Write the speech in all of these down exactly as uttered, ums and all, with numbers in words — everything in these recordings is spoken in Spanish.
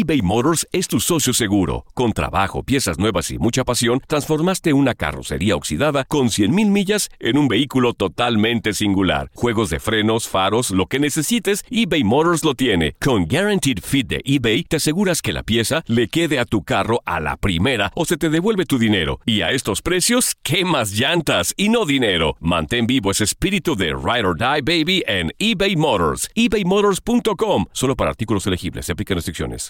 eBay Motors es tu socio seguro. Con trabajo, piezas nuevas y mucha pasión, transformaste una carrocería oxidada con cien mil millas en un vehículo totalmente singular. Juegos de frenos, faros, lo que necesites, eBay Motors lo tiene. Con Guaranteed Fit de eBay, te aseguras que la pieza le quede a tu carro a la primera o se te devuelve tu dinero. Y a estos precios, ¿qué más llantas y no dinero? Mantén vivo ese espíritu de Ride or Die, baby, en eBay Motors. ebay motors punto com. Solo para artículos elegibles. Se aplican restricciones.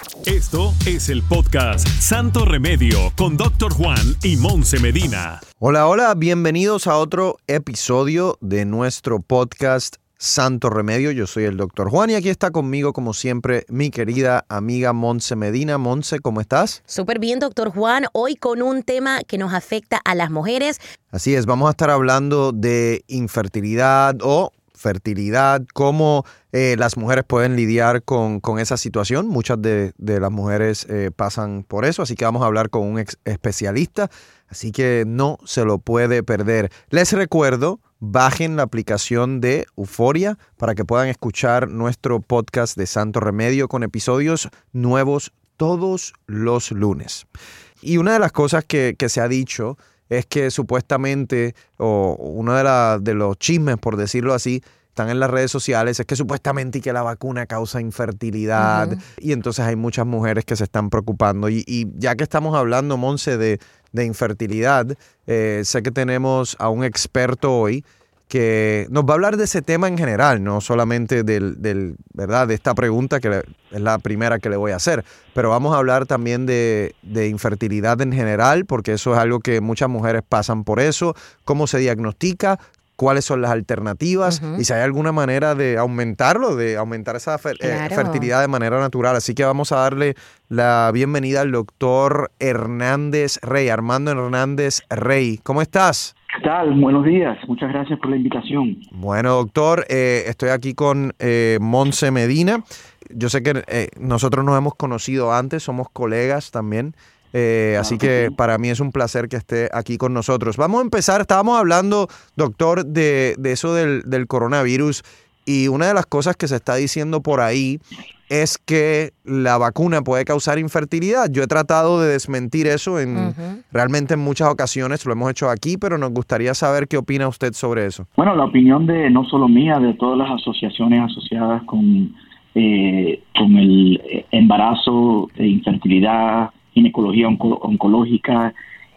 Esto es el podcast Santo Remedio con doctor Juan y Monse Medina. Hola, hola, bienvenidos a otro episodio de nuestro podcast Santo Remedio. Yo soy el doctor Juan y aquí está conmigo, como siempre, mi querida amiga Monse Medina. Monse, ¿cómo estás? Súper bien, doctor Juan. Hoy con un tema que nos afecta a las mujeres. Así es, vamos a estar hablando de infertilidad o fertilidad, cómo eh, las mujeres pueden lidiar con, con esa situación. Muchas de, de las mujeres eh, pasan por eso, así que vamos a hablar con un ex especialista, así que no se lo puede perder. Les recuerdo, bajen la aplicación de Euforia para que puedan escuchar nuestro podcast de Santo Remedio con episodios nuevos todos los lunes. Y una de las cosas que, que se ha dicho es que supuestamente, o uno de, la, de los chismes, por decirlo así, están en las redes sociales, es que supuestamente y que la vacuna causa infertilidad. Uh-huh. Y entonces hay muchas mujeres que se están preocupando. Y, y ya que estamos hablando, Monse, de, de infertilidad, eh, sé que tenemos a un experto hoy que nos va a hablar de ese tema en general, no solamente del, del, ¿verdad? de esta pregunta, que le, es la primera que le voy a hacer, pero vamos a hablar también de, de infertilidad en general, porque eso es algo que muchas mujeres pasan por eso, cómo se diagnostica, cuáles son las alternativas, uh-huh. y si hay alguna manera de aumentarlo, de aumentar esa fer- claro. eh, fertilidad de manera natural. Así que vamos a darle la bienvenida al doctor Hernández Rey, Armando Hernández Rey. ¿Cómo estás? ¿Qué tal? Buenos días. Muchas gracias por la invitación. Bueno, doctor, eh, estoy aquí con eh, Monse Medina. Yo sé que eh, nosotros nos hemos conocido antes, somos colegas también. Eh, claro así que, que sí. Para mí es un placer que esté aquí con nosotros. Vamos a empezar. Estábamos hablando, doctor, de, de eso del, del coronavirus. Y una de las cosas que se está diciendo por ahí es que la vacuna puede causar infertilidad. Yo he tratado de desmentir eso en uh-huh. realmente en muchas ocasiones, lo hemos hecho aquí, pero nos gustaría saber qué opina usted sobre eso. Bueno, la opinión de no solo mía, de todas las asociaciones asociadas con, eh, con el embarazo, e infertilidad, ginecología onco- oncológica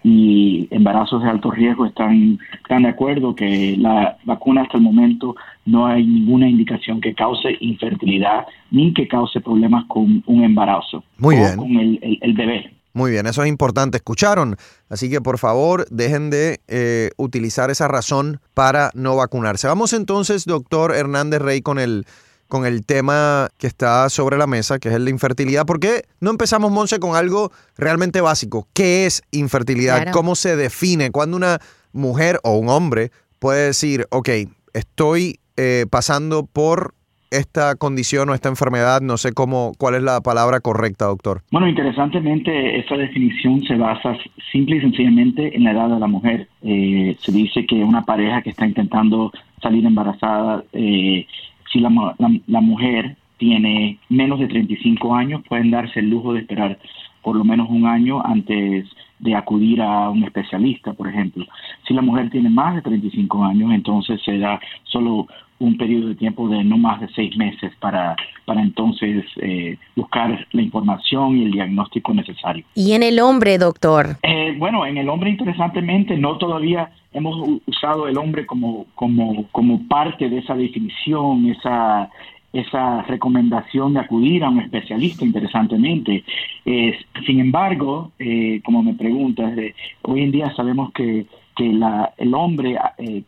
y embarazos de alto riesgo están, están de acuerdo que la vacuna hasta el momento no hay ninguna indicación que cause infertilidad ni que cause problemas con un embarazo Muy o bien. con el, el, el bebé. Muy bien, eso es importante. ¿Escucharon? Así que, por favor, dejen de eh, utilizar esa razón para no vacunarse. Vamos entonces, doctor Hernández Rey, con el, con el tema que está sobre la mesa, que es el de infertilidad. ¿Por qué no empezamos, Monse, con algo realmente básico? ¿Qué es infertilidad? Claro. ¿Cómo se define? ¿Cuándo una mujer o un hombre puede decir, ok, estoy eh, pasando por esta condición o esta enfermedad? No sé cómo, cuál es la palabra correcta, doctor. Bueno, interesantemente, esta definición se basa simple y sencillamente en la edad de la mujer. Eh, se dice que una pareja que está intentando salir embarazada, eh, si la, la, la mujer tiene menos de treinta y cinco años, pueden darse el lujo de esperar por lo menos un año antes de acudir a un especialista, por ejemplo. Si la mujer tiene más de treinta y cinco años, entonces se da solo un periodo de tiempo de no más de seis meses para, para entonces eh, buscar la información y el diagnóstico necesario. ¿Y en el hombre, doctor? Eh, bueno, en el hombre, interesantemente, no todavía hemos usado el hombre como, como, como parte de esa definición, esa... esa recomendación de acudir a un especialista, interesantemente. Eh, sin embargo, eh, como me preguntas, eh, hoy en día sabemos que, que la, el hombre eh,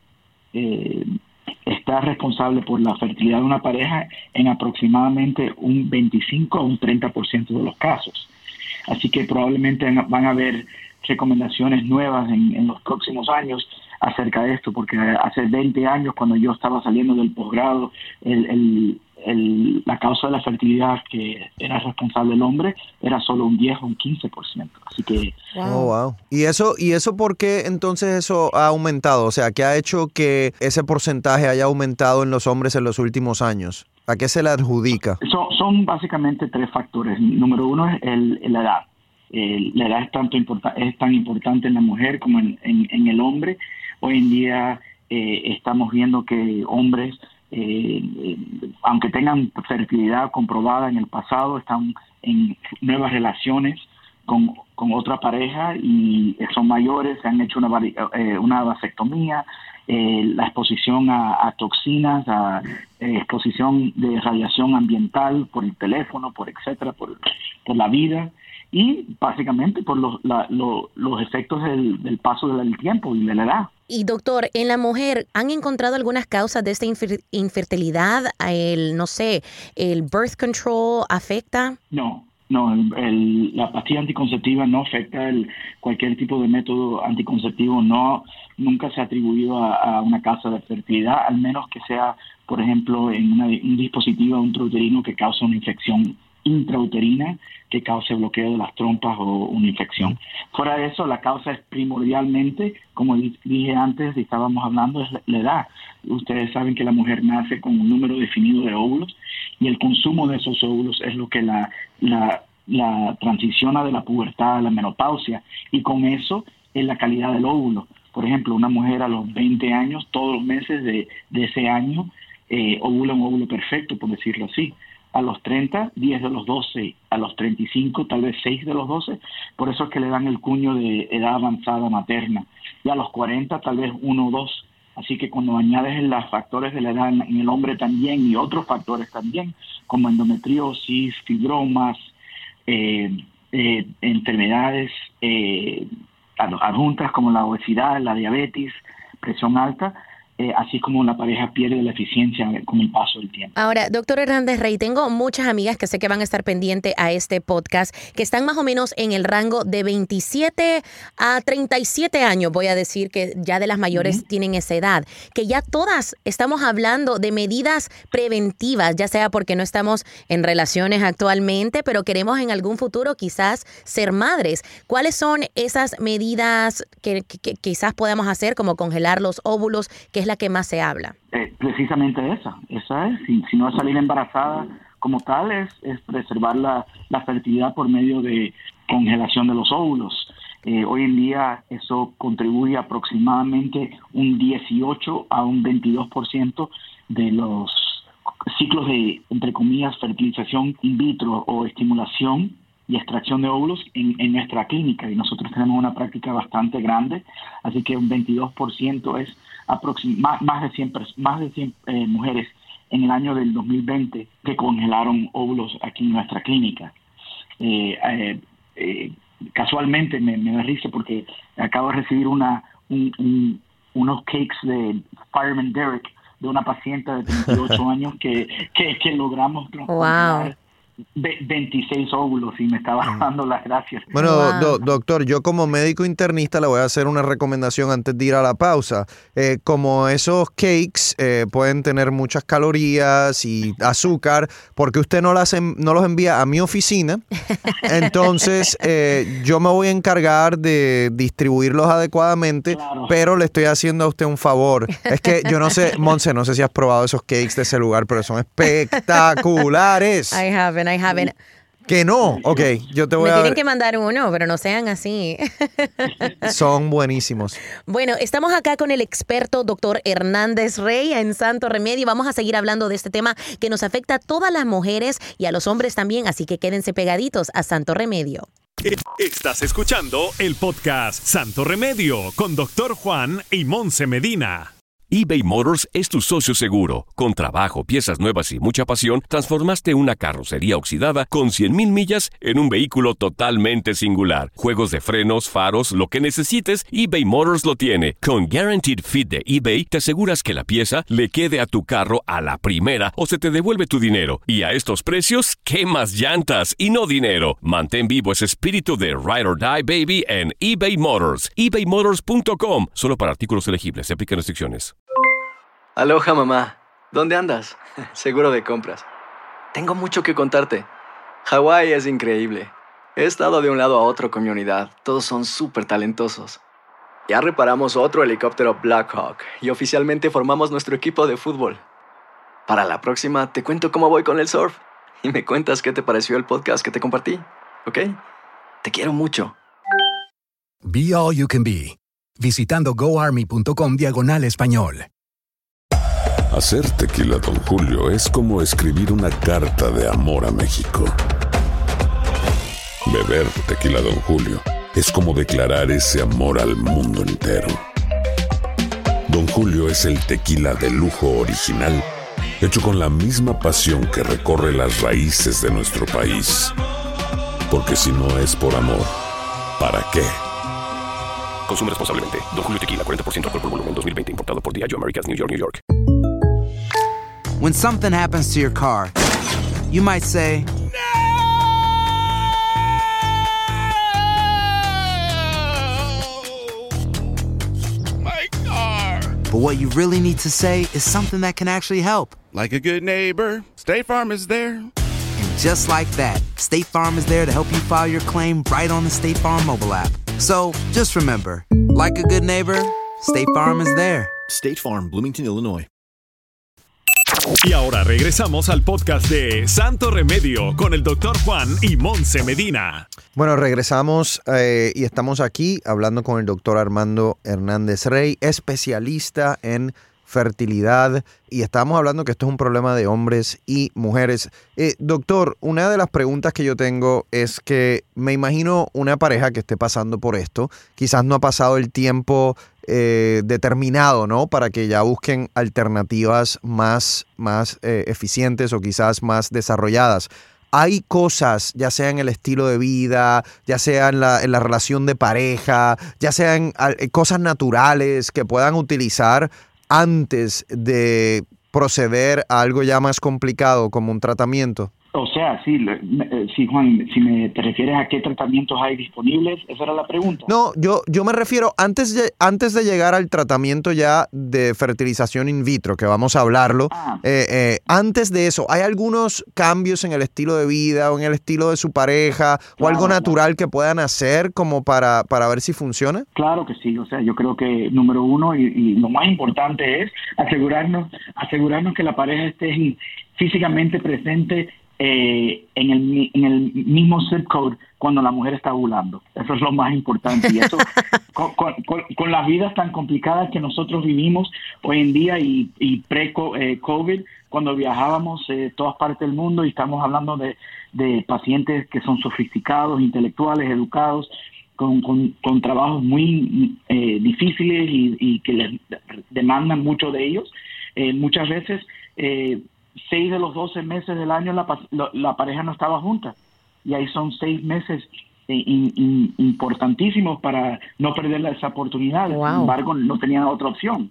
eh, está responsable por la fertilidad de una pareja en aproximadamente un veinticinco a un treinta por ciento de los casos. Así que probablemente van a haber recomendaciones nuevas en, en los próximos años acerca de esto, porque hace veinte años, cuando yo estaba saliendo del posgrado, el, el, el, la causa de la fertilidad que era responsable el hombre era solo un diez o un quince por ciento. Así que... Wow. Oh, wow. ¿Y eso, ¿Y eso por qué entonces eso ha aumentado? O sea, ¿qué ha hecho que ese porcentaje haya aumentado en los hombres en los últimos años? ¿A qué se le adjudica? Son, son básicamente tres factores. Número uno es el, la edad. Eh, la edad es, tanto importa, es tan importante en la mujer como en, en, en el hombre. Hoy en día eh, estamos viendo que hombres, eh, eh, aunque tengan fertilidad comprobada en el pasado, están en nuevas relaciones con, con otra pareja y son mayores, se han hecho una, eh, una vasectomía, eh, la exposición a, a toxinas, a eh, exposición de radiación ambiental por el teléfono, por etcétera, por, por la vida y básicamente por los, la, lo, los efectos del, del paso del tiempo y de la edad. Y doctor, en la mujer, ¿han encontrado algunas causas de esta infer- infertilidad? El, no sé, ¿el birth control afecta? No. No, el, el, la pastilla anticonceptiva no afecta el, cualquier tipo de método anticonceptivo, no nunca se ha atribuido a, a una causa de fertilidad, al menos que sea, por ejemplo, en una, un dispositivo intrauterino que causa una infección intrauterina, que cause bloqueo de las trompas o una infección. Fuera de eso, la causa es primordialmente, como dije antes, estábamos hablando, es la, la edad. Ustedes saben que la mujer nace con un número definido de óvulos y el consumo de esos óvulos es lo que la, la, la transiciona de la pubertad a la menopausia y con eso es la calidad del óvulo. Por ejemplo, una mujer a los veinte años, todos los meses de, de ese año, eh, ovula un óvulo perfecto, por decirlo así. A los treinta, diez de los doce, a los treinta y cinco, tal vez seis de los doce, por eso es que le dan el cuño de edad avanzada materna. Y a los cuarenta, tal vez uno o dos. Así que cuando añades los factores de la edad en el hombre también y otros factores también, como endometriosis, fibromas, eh, eh, enfermedades eh, adjuntas como la obesidad, la diabetes, presión alta, Eh, así como la pareja pierde la eficiencia con el paso del tiempo. Ahora, doctor Hernández Rey, tengo muchas amigas que sé que van a estar pendientes a este podcast, que están más o menos en el rango de veintisiete a treinta y siete años, voy a decir que ya de las mayores uh-huh. tienen esa edad, que ya todas estamos hablando de medidas preventivas, ya sea porque no estamos en relaciones actualmente, pero queremos en algún futuro quizás ser madres. ¿Cuáles son esas medidas que, que, que quizás podamos hacer, como congelar los óvulos, que es la que más se habla? Eh, precisamente esa, esa es, si, si no es salir embarazada como tal, es, es preservar la, la fertilidad por medio de congelación de los óvulos. Eh, hoy en día eso contribuye aproximadamente un dieciocho a un veintidós por ciento de los ciclos de, entre comillas, fertilización in vitro o estimulación y extracción de óvulos en, en nuestra clínica, y nosotros tenemos una práctica bastante grande, así que un veintidós por ciento es aproxim- más, más de cien, más de cien eh, mujeres en el año del dos mil veinte que congelaron óvulos aquí en nuestra clínica. Eh, eh, eh, casualmente me, me da risa porque acabo de recibir una un, un, unos cakes de Fireman Derek de una paciente de treinta y ocho años que, que, que logramos wow. veintiséis óvulos y me estaba dando las gracias. Bueno, wow. do, doctor, yo como médico internista le voy a hacer una recomendación antes de ir a la pausa. Eh, como esos cakes eh, pueden tener muchas calorías y azúcar, porque usted no, las en, no los envía a mi oficina, entonces eh, yo me voy a encargar de distribuirlos adecuadamente, claro. Pero le estoy haciendo a usted un favor. Es que yo no sé, Monse, no sé si has probado esos cakes de ese lugar, pero son espectaculares. I haven't, I haven't. Que no, ok, yo te voy Me a... tienen que mandar uno, pero no sean así. Son buenísimos. Bueno, estamos acá con el experto doctor Hernández Rey en Santo Remedio. Vamos a seguir hablando de este tema que nos afecta a todas las mujeres y a los hombres también, así que quédense pegaditos a Santo Remedio. Estás escuchando el podcast Santo Remedio con doctor Juan y Monse Medina. eBay Motors es tu socio seguro. Con trabajo, piezas nuevas y mucha pasión, transformaste una carrocería oxidada con cien mil millas en un vehículo totalmente singular. Juegos de frenos, faros, lo que necesites, eBay Motors lo tiene. Con Guaranteed Fit de eBay, te aseguras que la pieza le quede a tu carro a la primera o se te devuelve tu dinero. Y a estos precios, ¿qué más llantas y no dinero? Mantén vivo ese espíritu de Ride or Die, baby, en eBay Motors. ebay motors punto com. Solo para artículos elegibles. Se aplican restricciones. Aloha, mamá. ¿Dónde andas? Seguro de compras. Tengo mucho que contarte. Hawái es increíble. He estado de un lado a otro con mi unidad. Todos son súper talentosos. Ya reparamos otro helicóptero Blackhawk y oficialmente formamos nuestro equipo de fútbol. Para la próxima te cuento cómo voy con el surf y me cuentas qué te pareció el podcast que te compartí, ¿ok? Te quiero mucho. Be All You Can Be, visitando goarmy.com diagonal español. Hacer tequila Don Julio es como escribir una carta de amor a México. Beber tequila Don Julio es como declarar ese amor al mundo entero. Don Julio es el tequila de lujo original, hecho con la misma pasión que recorre las raíces de nuestro país. Porque si no es por amor, ¿para qué? Consume responsablemente. Don Julio Tequila, cuarenta por ciento alcohol por volumen, dos mil veinte. Importado por Diageo Americas, New York, New York. When something happens to your car, you might say, My car! but what you really need to say is something that can actually help. Like a good neighbor, State Farm is there. And just like that, State Farm is there to help you file your claim right on the State Farm mobile app. So just remember, like a good neighbor, State Farm is there. State Farm, Bloomington, Illinois. Y ahora regresamos al podcast de Santo Remedio con el doctor Juan y Monse Medina. Bueno, regresamos eh, y estamos aquí hablando con el doctor Armando Hernández Rey, especialista en fertilidad, y estamos hablando que esto es un problema de hombres y mujeres. Eh, doctor, una de las preguntas que yo tengo es que me imagino una pareja que esté pasando por esto, quizás no ha pasado el tiempo eh, determinado, ¿no? Para que ya busquen alternativas más, más eh, eficientes o quizás más desarrolladas. Hay cosas, ya sea en el estilo de vida, ya sea en la, en la relación de pareja, ya sean cosas naturales que puedan utilizar antes de proceder a algo ya más complicado como un tratamiento. O sea, sí, sí, Juan, si me te refieres a qué tratamientos hay disponibles, esa era la pregunta. No, yo, yo me refiero antes de, antes de llegar al tratamiento ya de fertilización in vitro, que vamos a hablarlo, ah. eh, eh, antes de eso, ¿hay algunos cambios en el estilo de vida o en el estilo de su pareja claro, o algo natural claro. que puedan hacer como para, para ver si funciona? Claro que sí, o sea, yo creo que número uno y, y lo más importante es asegurarnos, asegurarnos que la pareja esté físicamente presente Eh, en, el, en el mismo zip code cuando la mujer está ovulando. Eso es lo más importante. Y eso, con, con, con las vidas tan complicadas que nosotros vivimos hoy en día y, y pre-COVID, eh, cuando viajábamos eh, todas partes del mundo y estamos hablando de, de pacientes que son sofisticados, intelectuales, educados, con, con, con trabajos muy eh, difíciles y, y que les demandan mucho de ellos. Eh, muchas veces eh, seis de los doce meses del año la, la, la pareja no estaba junta y ahí son seis meses eh, in, in, importantísimos para no perder esa oportunidad. Wow. Sin embargo, no tenían otra opción.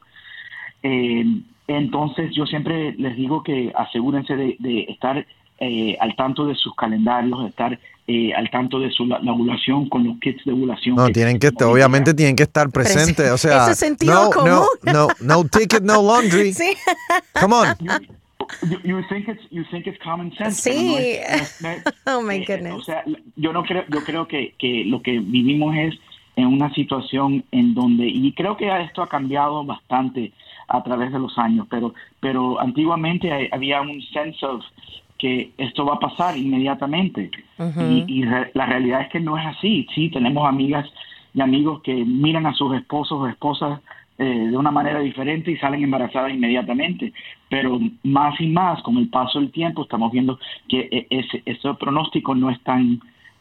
Eh, entonces, yo siempre les digo que asegúrense de, de estar eh, al tanto de sus calendarios, de estar eh, al tanto de su la, la ovulación con los kits de ovulación. No, que tienen que, obviamente sea. tienen que estar presentes. O sea, ese sentido no, común. no, no, no ticket, no laundry. Sí. Come on. You, you think it's you think it's common sense. Sí. No es, no es, oh my eh, goodness. O sea, yo no creo, yo creo que, que lo que vivimos es en una situación en donde, y creo que esto ha cambiado bastante a través de los años, pero pero antiguamente había un sense of que esto va a pasar inmediatamente. Uh-huh. y, y re, la realidad es que no es así. Sí, tenemos amigas y amigos que miran a sus esposos o esposas Eh, de una manera diferente y salen embarazadas inmediatamente, pero más y más con el paso del tiempo estamos viendo que ese, ese pronóstico no es tan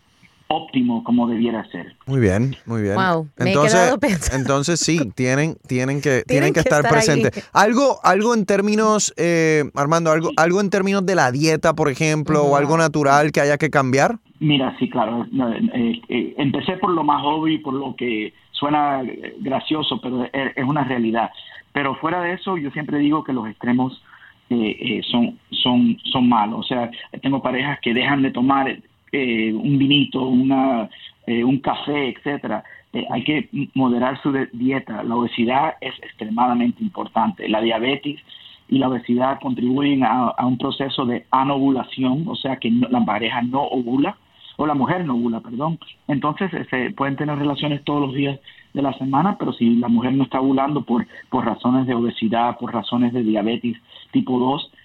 óptimo como debiera ser. Muy bien, muy bien. Wow, me entonces, he quedado pensando. Entonces sí, tienen, tienen que, tienen, tienen que, que estar, estar presentes. Algo, algo en términos, eh, Armando, algo, algo en términos de la dieta, por ejemplo, uh-huh. o algo natural que haya que cambiar. Mira, sí, claro. Eh, eh, empecé por lo más obvio y por lo que suena gracioso, pero es una realidad. Pero fuera de eso, yo siempre digo que los extremos eh, eh, son, son, son malos. O sea, tengo parejas que dejan de tomar eh, un vinito, una, eh, un café, etcétera. Eh, hay que moderar su dieta. La obesidad es extremadamente importante. La diabetes y la obesidad contribuyen a, a un proceso de anovulación, o sea que no, la pareja no ovula, o la mujer no ovula, perdón. Entonces se pueden tener relaciones todos los días de la semana, pero si la mujer no está ovulando por, por razones de obesidad, por razones de diabetes tipo dos,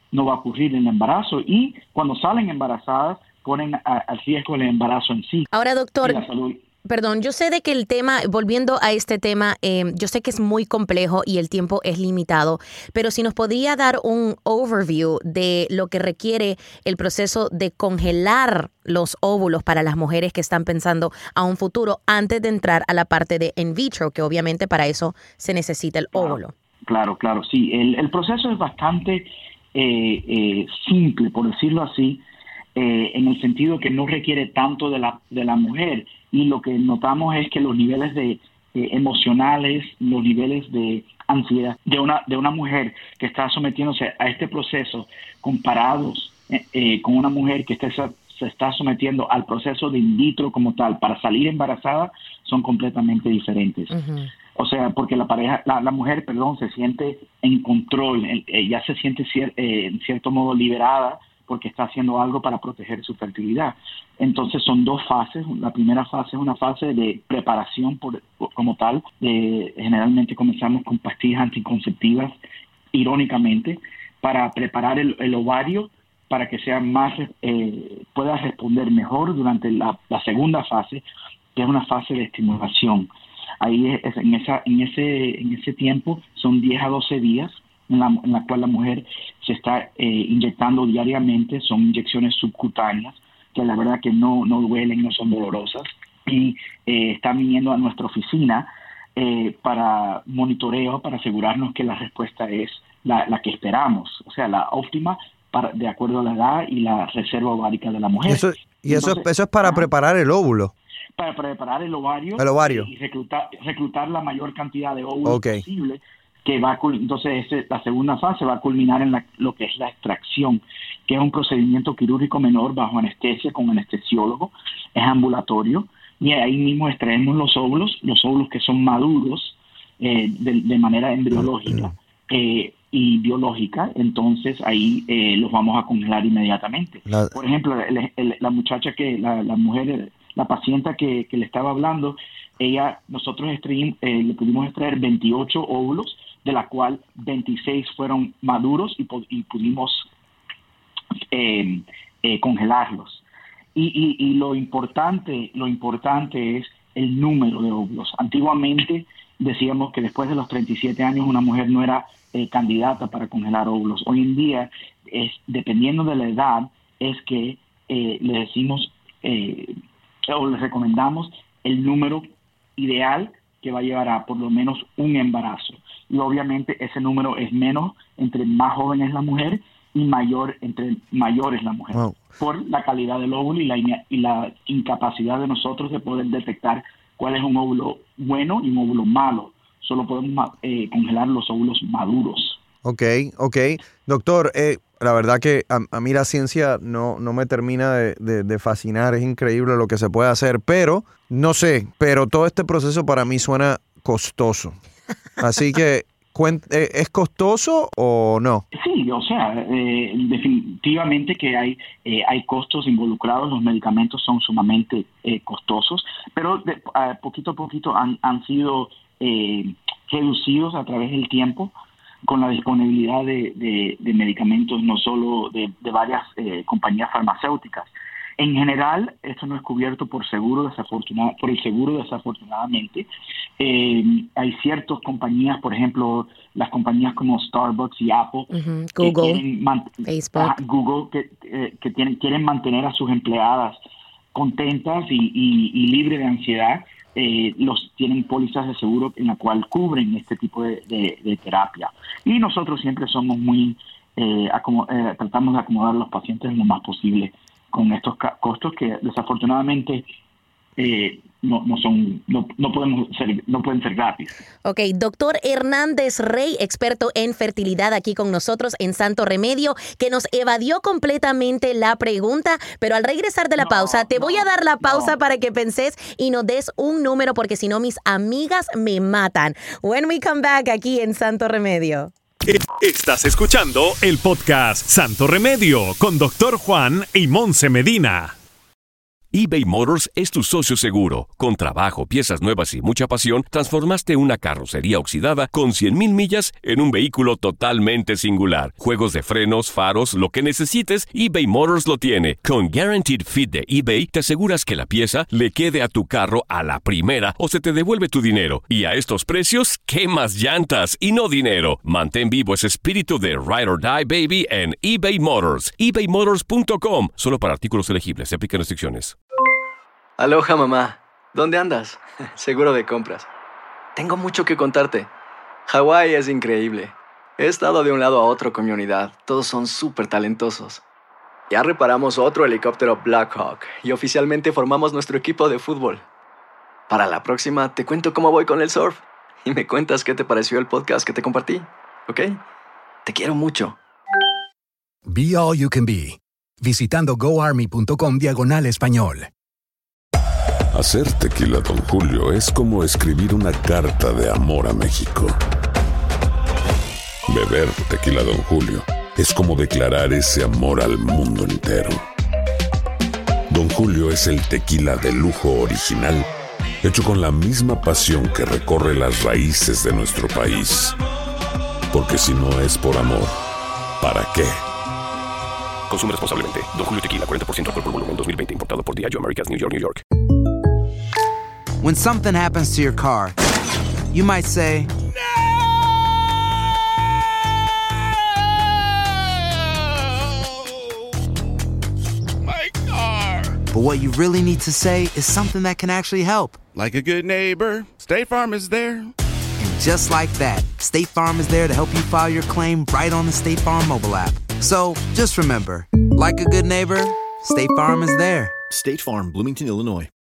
no va a ocurrir el embarazo, y cuando salen embarazadas ponen al riesgo el embarazo en sí. Ahora, doctor, y la salud. Perdón, yo sé de que el tema, volviendo a este tema, eh, yo sé que es muy complejo y el tiempo es limitado, pero si nos podría dar un overview de lo que requiere el proceso de congelar los óvulos para las mujeres que están pensando a un futuro antes de entrar a la parte de in vitro, que obviamente para eso se necesita el óvulo. Claro, claro, sí. El, el proceso es bastante eh, eh, simple, por decirlo así, eh, en el sentido que no requiere tanto de la, de la mujer. Y lo que notamos es que los niveles de eh, emocionales, los niveles de ansiedad de una de una mujer que está sometiéndose a este proceso comparados eh, eh, con una mujer que está, se está sometiendo al proceso de in vitro como tal para salir embarazada son completamente diferentes. Uh-huh. O sea, porque la pareja, la, la mujer, perdón, se siente en control, eh, ya se siente cier, eh, en cierto modo liberada porque está haciendo algo para proteger su fertilidad. Entonces son dos fases. La primera fase es una fase de preparación por, por, como tal. De, generalmente comenzamos con pastillas anticonceptivas, irónicamente, para preparar el, el ovario para que sea más eh, pueda responder mejor durante la, la segunda fase, que es una fase de estimulación. Ahí es, es, en, esa, en, ese, en ese tiempo son diez a doce días en la, en la cual la mujer se está eh, inyectando diariamente. Son inyecciones subcutáneas que la verdad que no, no duelen, no son dolorosas, y eh, están viniendo a nuestra oficina eh, para monitoreo, para asegurarnos que la respuesta es la, la que esperamos, o sea, la óptima para, de acuerdo a la edad y la reserva ovárica de la mujer. Eso, y Entonces, eso, eso es para preparar el óvulo. Para preparar el ovario, el ovario. y reclutar, reclutar la mayor cantidad de óvulos okay. posible. Que va a, entonces ese, la segunda fase va a culminar en la, lo que es la extracción, que es un procedimiento quirúrgico menor bajo anestesia con anestesiólogo, es ambulatorio, y ahí mismo extraemos los óvulos, los óvulos que son maduros eh, de, de manera embriológica eh, y biológica. Entonces ahí eh, los vamos a congelar inmediatamente. La... Por ejemplo, el, el, la muchacha que, la, la mujer, la paciente que, que le estaba hablando, ella, nosotros extraímos, eh, le pudimos extraer veintiocho óvulos, de la cual veintiséis fueron maduros y, y pudimos eh, eh, congelarlos. Y, y, y lo importante, lo importante es el número de óvulos. Antiguamente decíamos que después de los treinta y siete años una mujer no era eh, candidata para congelar óvulos. Hoy en día, es, dependiendo de la edad, es que eh, le decimos eh, o le recomendamos el número ideal que va a llevar a por lo menos un embarazo. Y obviamente ese número es menos entre más joven es la mujer y mayor entre mayor es la mujer. Wow. Por la calidad del óvulo y la, y la incapacidad de nosotros de poder detectar cuál es un óvulo bueno y un óvulo malo. Solo podemos eh, congelar los óvulos maduros. Ok, ok. Doctor, eh, la verdad que a, a mí la ciencia no, no me termina de, de, de fascinar. Es increíble lo que se puede hacer, pero no sé, pero todo este proceso para mí suena costoso. Así que, ¿es costoso o no? Sí, o sea, eh, definitivamente que hay eh, hay costos involucrados. Los medicamentos son sumamente eh, costosos, pero de, uh, poquito a poquito han, han sido eh, reducidos a través del tiempo con la disponibilidad de, de, de medicamentos, no solo de, de varias eh, compañías farmacéuticas. En general, esto no es cubierto por seguro, desafortunada, por el seguro, desafortunadamente. Eh, hay ciertas compañías, por ejemplo, las compañías como Starbucks y Apple, uh-huh. Google, que man- Facebook, ah, Google, que, eh, que tienen, quieren mantener a sus empleadas contentas y, y, y libres de ansiedad. Eh, los tienen pólizas de seguro en la cual cubren este tipo de, de, de terapia. Y nosotros siempre somos muy, eh, acomo- eh, tratamos de acomodar a los pacientes lo más posible con estos ca- costos que desafortunadamente eh, no, no son, no, no podemos ser, no pueden ser gratis. Ok, doctor Hernández Rey, experto en fertilidad aquí con nosotros en Santo Remedio, que nos evadió completamente la pregunta, pero al regresar de la no, pausa, te no, voy a dar la pausa no. para que penses y nos des un número, porque si no mis amigas me matan. When we come back aquí en Santo Remedio. Estás escuchando el podcast Santo Remedio con doctor Juan y Monse Medina. eBay Motors es tu socio seguro. Con trabajo, piezas nuevas y mucha pasión, transformaste una carrocería oxidada con cien mil millas en un vehículo totalmente singular. Juegos de frenos, faros, lo que necesites, eBay Motors lo tiene. Con Guaranteed Fit de eBay, te aseguras que la pieza le quede a tu carro a la primera o se te devuelve tu dinero. Y a estos precios, ¿qué más llantas y no dinero? Mantén vivo ese espíritu de Ride or Die, baby, en eBay Motors. ebay motors punto com. Solo para artículos elegibles. Se aplican restricciones. Aloha, mamá. ¿Dónde andas? Seguro de compras. Tengo mucho que contarte. Hawái es increíble. He estado de un lado a otro con mi unidad. Todos son súper talentosos. Ya reparamos otro helicóptero Blackhawk y oficialmente formamos nuestro equipo de fútbol. Para la próxima te cuento cómo voy con el surf y me cuentas qué te pareció el podcast que te compartí, ¿ok? Te quiero mucho. Be All You Can Be, visitando goarmy.com diagonal español. Hacer tequila Don Julio es como escribir una carta de amor a México. Beber tequila Don Julio es como declarar ese amor al mundo entero. Don Julio es el tequila de lujo original, hecho con la misma pasión que recorre las raíces de nuestro país. Porque si no es por amor, ¿para qué? Consume responsablemente. Don Julio Tequila, cuarenta por ciento alcohol por volumen, dos mil veinte. Importado por Diageo Americas, New York, New York. When something happens to your car, you might say, My car. but what you really need to say is something that can actually help. Like a good neighbor, State Farm is there. And just like that, State Farm is there to help you file your claim right on the State Farm mobile app. So just remember, like a good neighbor, State Farm is there. State Farm, Bloomington, Illinois.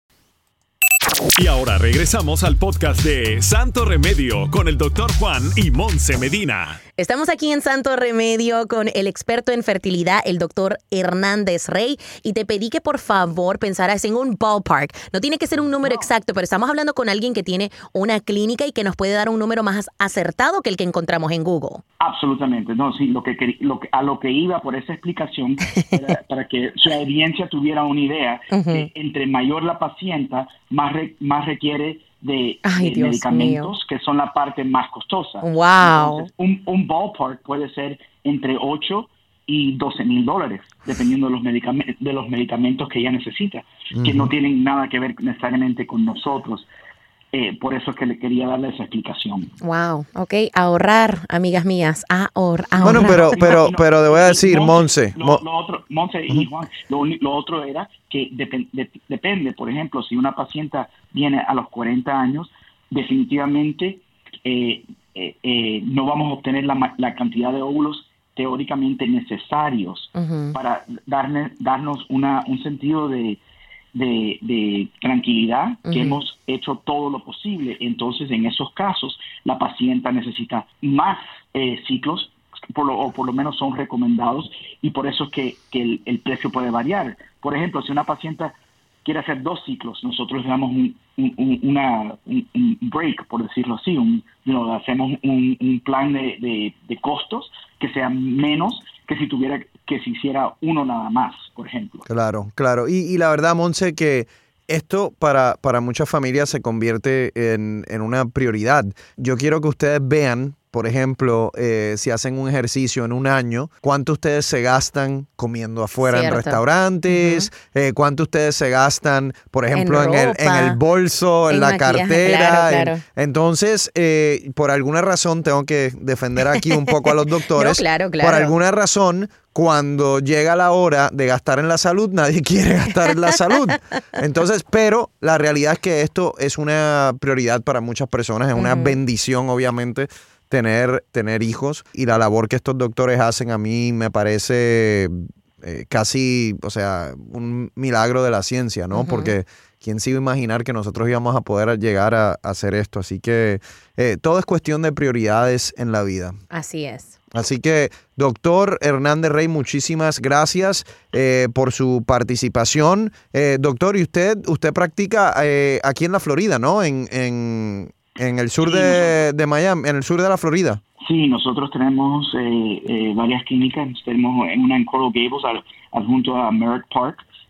Y ahora regresamos al podcast de Santo Remedio con el doctor Juan y Monse Medina. Estamos aquí en Santo Remedio con el experto en fertilidad, el doctor Hernández Rey, y te pedí que por favor pensaras en un ballpark. No tiene que ser un número no. exacto, pero estamos hablando con alguien que tiene una clínica y que nos puede dar un número más acertado que el que encontramos en Google. Absolutamente, no, sí, lo que, lo que a lo que iba por esa explicación para, para que su audiencia tuviera una idea, uh-huh. que entre mayor la paciente, más re, más requiere de, Ay, de medicamentos, mío. que son la parte más costosa. Wow. Entonces, un, un ballpark puede ser entre ocho y doce mil dólares, dependiendo de los, medicamentos, de los medicamentos que ella necesita, uh-huh. que no tienen nada que ver necesariamente con nosotros. Eh, por eso es que le quería darle esa explicación. Wow, ok, ahorrar, amigas mías, ahor, ahorrar. Bueno, pero, pero, pero te voy a decir, Monse. Lo, lo otro, Monse y Juan, lo, lo otro era que dep- de, depende, por ejemplo, si una paciente viene a los cuarenta años, definitivamente eh, eh, eh, no vamos a obtener la, la cantidad de óvulos teóricamente necesarios uh-huh. para darne, darnos una, un sentido de De, de tranquilidad, uh-huh. que hemos hecho todo lo posible. Entonces, en esos casos, la paciente necesita más eh, ciclos, por lo, o por lo menos son recomendados, y por eso es que, que el, el precio puede variar. Por ejemplo, si una paciente quiere hacer dos ciclos, nosotros le damos un, un, un, una, un, un break, por decirlo así, un, you know, hacemos un, un plan de, de, de costos que sea menos que si tuviera que se hiciera uno nada más, por ejemplo. Claro, claro. Y, y la verdad, Monse, que esto para, para muchas familias se convierte en, en una prioridad. Yo quiero que ustedes vean, por ejemplo, eh, si hacen un ejercicio en un año, cuánto ustedes se gastan comiendo afuera Cierto. en restaurantes, uh-huh. eh, cuánto ustedes se gastan, por ejemplo, en, en, el, en el bolso, en, en la maquillaje, cartera. Claro, claro. En, entonces, eh, por alguna razón, tengo que defender aquí un poco a los doctores. No, claro, claro. Por alguna razón, cuando llega la hora de gastar en la salud, nadie quiere gastar en la salud. Entonces, pero la realidad es que esto es una prioridad para muchas personas, es una uh-huh. bendición, obviamente, tener, tener hijos, y la labor que estos doctores hacen a mí me parece eh, casi, o sea, un milagro de la ciencia, ¿no? Uh-huh. Porque quién se iba a imaginar que nosotros íbamos a poder llegar a, a hacer esto. Así que eh, todo es cuestión de prioridades en la vida. Así es. Así que, doctor Hernández Rey, muchísimas gracias eh, por su participación. Eh, doctor, y usted usted practica eh, aquí en la Florida, ¿no? En, en, en el sur sí, de, de Miami, en el sur de la Florida. Sí, nosotros tenemos eh, eh, varias clínicas. Tenemos una en Coral Gables, al, adjunto a Merritt Park,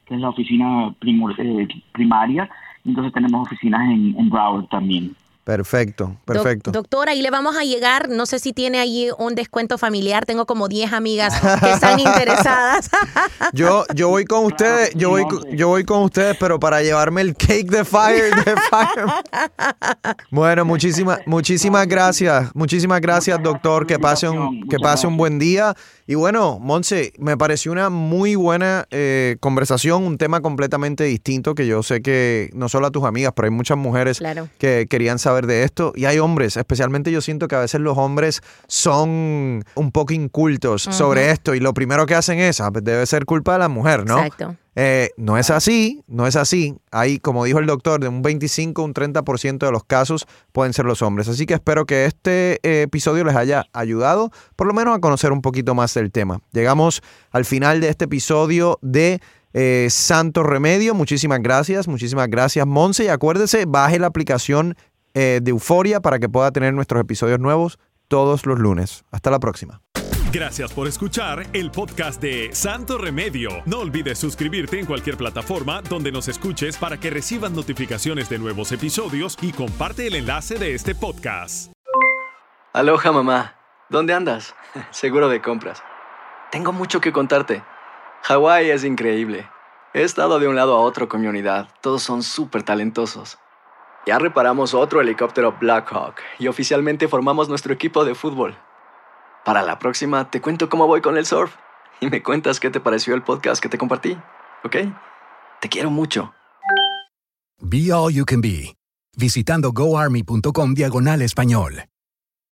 que es la oficina primor, eh, primaria, entonces tenemos oficinas en, en Broward también. Perfecto, perfecto. Do- doctora, y le vamos a llegar, no sé si tiene allí un descuento familiar, tengo como diez amigas que están interesadas. Yo, yo voy con ustedes, yo voy, yo voy con ustedes, pero para llevarme el cake de Fire, de Fire. Bueno, muchísimas, muchísimas gracias, muchísimas gracias, doctor, que pase un, que pase un buen día. Y bueno, Monse, me pareció una muy buena eh, conversación, un tema completamente distinto que yo sé que no solo a tus amigas, pero hay muchas mujeres Claro. que querían saber de esto. Y hay hombres, especialmente yo siento que a veces los hombres son un poco incultos Ujú. sobre esto y lo primero que hacen es, ah, pues debe ser culpa de la mujer, ¿no? Exacto. Eh, no es así, no es así. Hay, como dijo el doctor, de un veinticinco a un treinta por ciento de los casos pueden ser los hombres. Así que espero que este eh, episodio les haya ayudado, por lo menos a conocer un poquito más del tema. Llegamos al final de este episodio de eh, Santo Remedio. Muchísimas gracias, muchísimas gracias, Monse. Y acuérdese, baje la aplicación eh, de Euforia para que pueda tener nuestros episodios nuevos todos los lunes. Hasta la próxima. Gracias por escuchar el podcast de Santo Remedio. No olvides suscribirte en cualquier plataforma donde nos escuches para que recibas notificaciones de nuevos episodios y comparte el enlace de este podcast. Aloha, mamá. ¿Dónde andas? Seguro de compras. Tengo mucho que contarte. Hawái es increíble. He estado de un lado a otro con mi unidad. Todos son súper talentosos. Ya reparamos otro helicóptero Blackhawk y oficialmente formamos nuestro equipo de fútbol. Para la próxima te cuento cómo voy con el surf y me cuentas qué te pareció el podcast que te compartí, ¿ok? Te quiero mucho. Be All You Can Be, visitando goarmy.com diagonal español.